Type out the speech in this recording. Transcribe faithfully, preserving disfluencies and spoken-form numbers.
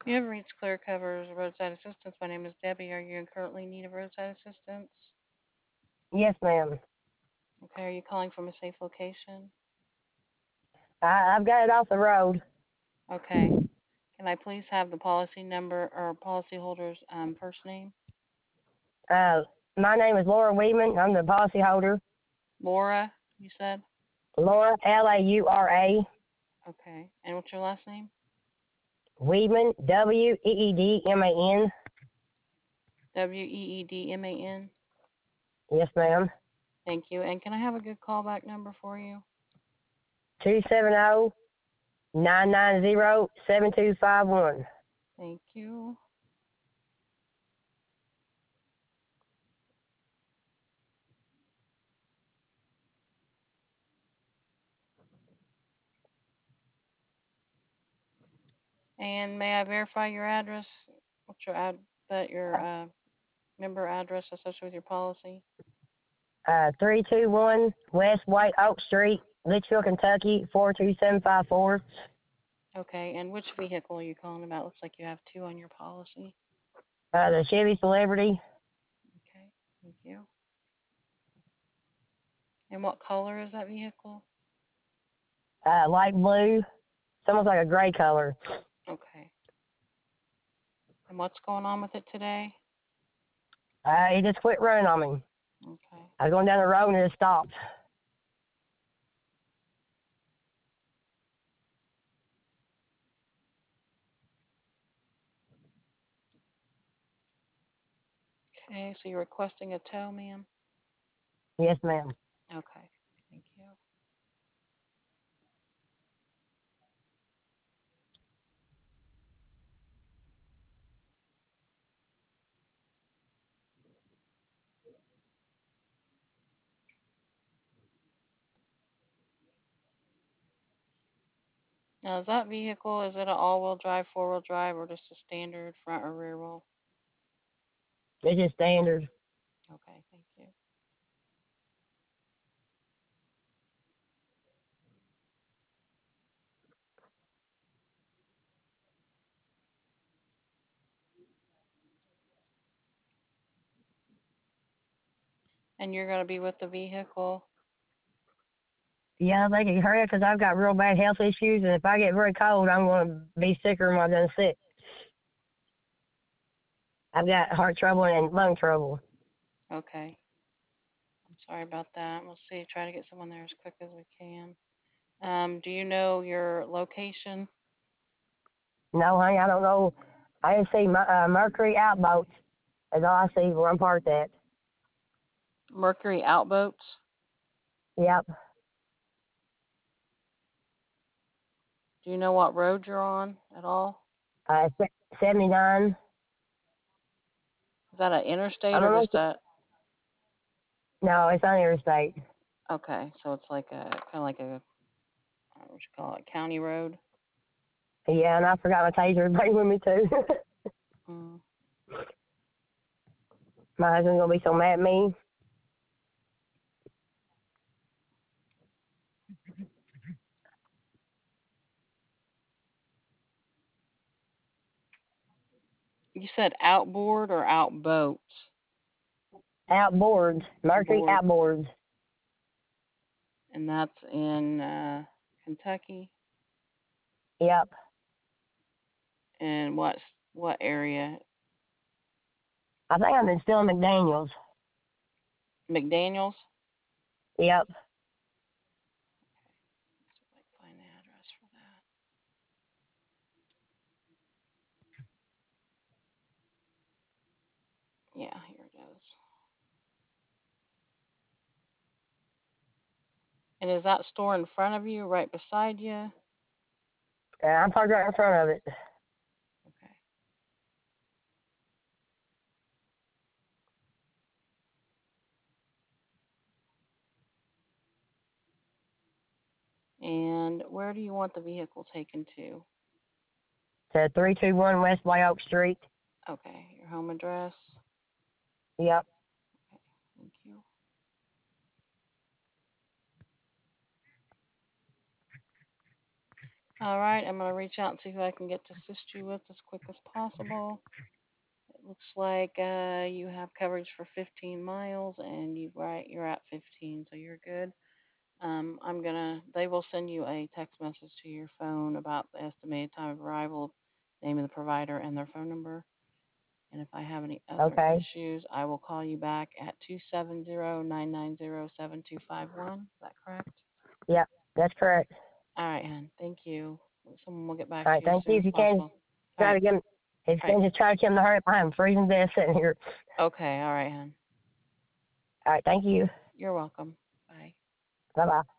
You have reached Clear Cover's roadside assistance. My name is Debbie. Are you in currently in need of roadside assistance? Yes, ma'am. Okay. Are you calling from a safe location? I, I've got it off the road. Okay. Can I please have the policy number or policyholder's um, first name? Uh, my name is Laura Weedman. I'm the policy holder. Laura, you said? Laura, L A U R A. Okay. And what's your last name? Weedman, W E E D M A N. W E E D M A N. Yes, ma'am. Thank you. And can I have a good callback number for you? Two seven zero nine nine zero seven two five one. Thank you. And may I verify your address? What's your ad? That your uh, member address associated with your policy? Uh, three two one West White Oak Street, Litchfield, Kentucky, four two seven five four. Okay. And which vehicle are you calling about? Looks like you have two on your policy. Uh, the Chevy Celebrity, Okay. Thank you. And what color is that vehicle? uh, light blue. It's almost like a gray color. Okay. And what's going on with it today? Uh, he just quit running on me. Okay. I was going down the road and it stopped. Okay. So you're requesting a tow, ma'am? Yes, ma'am. Okay. Thank you. Now, is that vehicle, is it an all-wheel drive, four-wheel drive, or just a standard front or rear wheel? It's just standard. Okay, thank you. And you're going to be with the vehicle? Yeah, they can hurry up because I've got real bad health issues, and if I get very cold, I'm going to be sicker than I'm done sick. I've got heart trouble and lung trouble. Okay. I'm sorry about that. We'll see. Try to get someone there as quick as we can. Um, do you know your location? No, honey, I don't know. I didn't see my, uh, Mercury Outboats. That's all I see where I'm parked at. Mercury Outboats? Yep. Do you know what road you're on at all? Uh, seventy-nine. Is that an interstate I or don't know. just a? No, it's on interstate. Okay, so it's like a kind of like a I don't know what you call it, county road. Yeah, and I forgot my taser to bring with me too. Mm. My husband's gonna be so mad at me. You said outboard or outboat? Outboards, Mercury Board, outboards. and that's in uh, Kentucky. Yep. And what what area? I think I'm still in McDaniel's. McDaniel's. Yep. See if I can find the address for that. Yeah, here it is. And is that store in front of you, right beside you? Uh, I'm parked right in front of it. Okay. And where do you want the vehicle taken to? It's three two one West White Oak Street. Okay, your home address. Yep. Okay, thank you. All right, I'm gonna reach out and see who I can get to assist you with as quick as possible. It looks like uh, you have coverage for fifteen miles, and you right, you're at fifteen, so you're good. Um, I'm gonna. They will send you a text message to your phone about the estimated time of arrival, name of the provider, and their phone number. And if I have any other Okay. issues, I will call you back at two seven zero nine nine zero seven two five one. Is that correct? Yep, that's correct. All right, hon. Thank you. Someone will get back All to right, you as thank soon you. as If you can, just possible. All try right. to get him. If All you right. can, just try to get him to hurry up. I'm freezing to death sitting here. Okay. All right, hon. All right, thank you. You're welcome. Bye. Bye bye.